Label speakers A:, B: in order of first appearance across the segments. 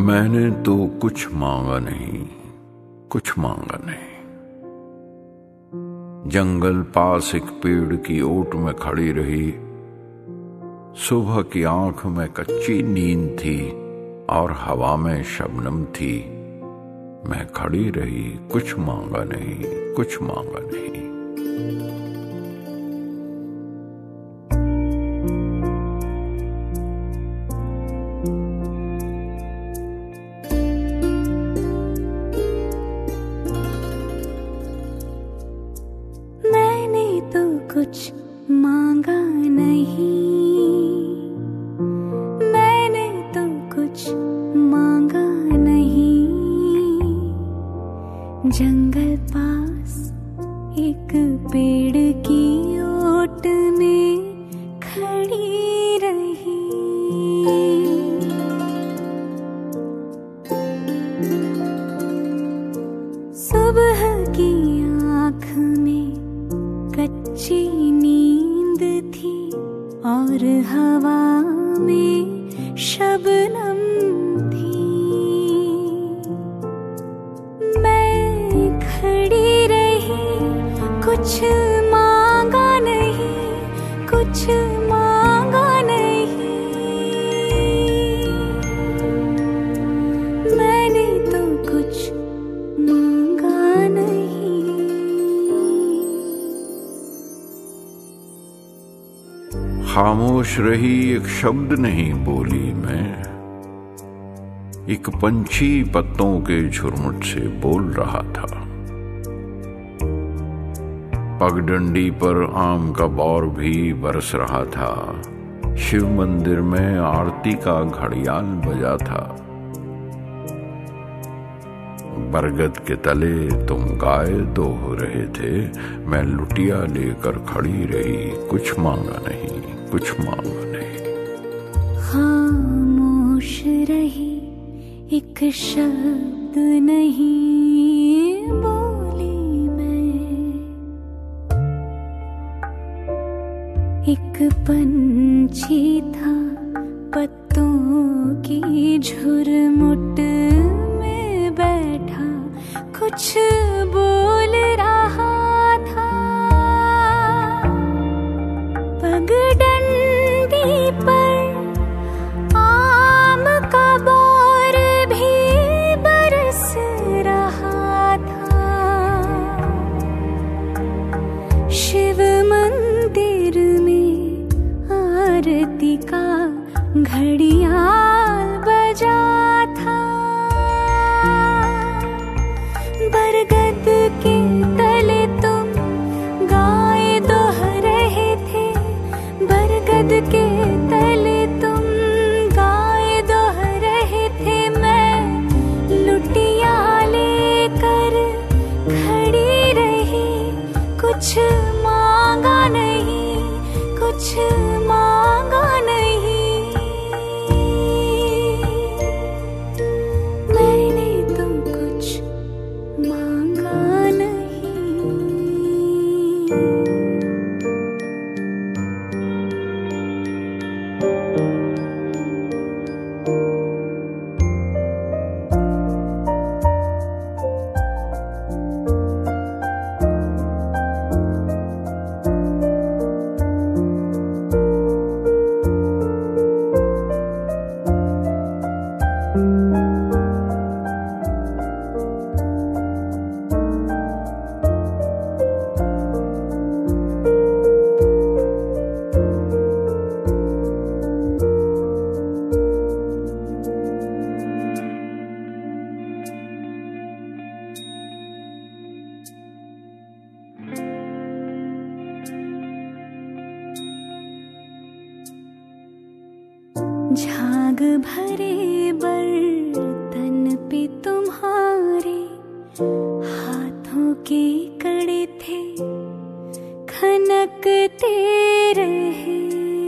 A: मैंने तो कुछ मांगा नहीं, कुछ मांगा नहीं। जंगल पास एक पेड़ की ओट में खड़ी रही। सुबह की आंख में कच्ची नींद थी और हवा में शबनम थी। मैं खड़ी रही, कुछ मांगा नहीं, कुछ मांगा नहीं।
B: मैंने तो कुछ मांगा नहीं, मैंने तो कुछ मांगा नहीं। जंगल पास एक पेड़ की ओट में खड़ी रही। सुबह की आँख में कच्ची नींद थी और हवा में शबनम थी। मैं खड़ी रही, कुछ मांगा नहीं, कुछ मांगा नहीं। मैंने तो कुछ मांगा नहीं।
A: खामोश रही, एक शब्द नहीं बोली मैं। एक पंछी पत्तों के झुरमुट से बोल रहा था। पगडंडी पर आम का बौर भी बरस रहा था। शिव मंदिर में आरती का घड़ियाल बजा था। बरगद के तले तुम गाय दोह रहे थे। मैं लुटिया लेकर खड़ी रही, कुछ मांगा नहीं, कुछ मांगा नहीं।
B: खामोश रही, एक शब्द नहीं बोली मैं। एक पंछी था पत्तों की झुरमुट में बैठा, कुछ बोल रहा था। पगडंडी पर आम का बौर भी बरस रहा था। शिव मंदिर में आरती का घड़ियाल बजा था। बरगद के तले तुम गाय दोह रहे थे। बरगद के तले तुम गाय दोह रहे थे। मैं लुटिया लेकर खड़ी रही, कुछ मांगा नहीं, कुछ मांगा नहीं। मैंने तो कुछ मांगा नहीं। झाग भरे बर्तन पे तुम्हारे हाथों के कड़े थे, खनकते रहे।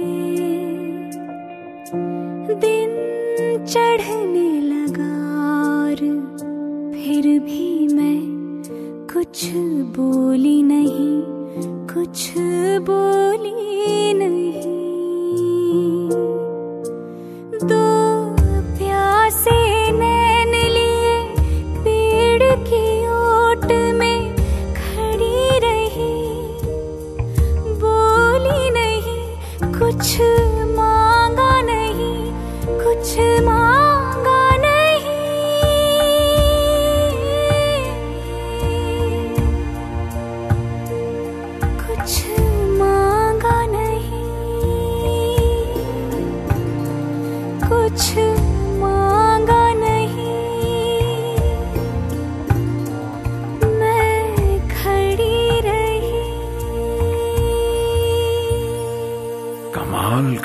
B: दिन चढ़ने लगा और फिर भी मैं कुछ बोली नहीं, कुछ बोली नहीं। दो प्यासे ने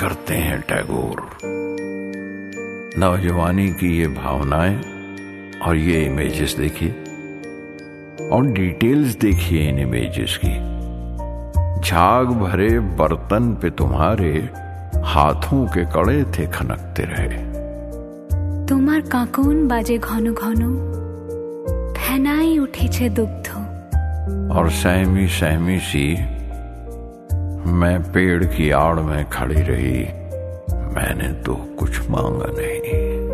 A: करते हैं टैगोर। नौजवानी की ये भावनाएं और ये इमेजेस देखिए, और डिटेल्स देखिए इन इमेजेस की। झाग भरे बर्तन पे तुम्हारे हाथों के कड़े थे खनकते रहे।
B: তোমার কাকন বাজে ঘন ঘন, ফেনাই উঠেছে দুগ্ধ।
A: और सहमी सहमी सी मैं पेड़ की आड़ में खड़ी रही, मैंने तो कुछ मांगा नहीं।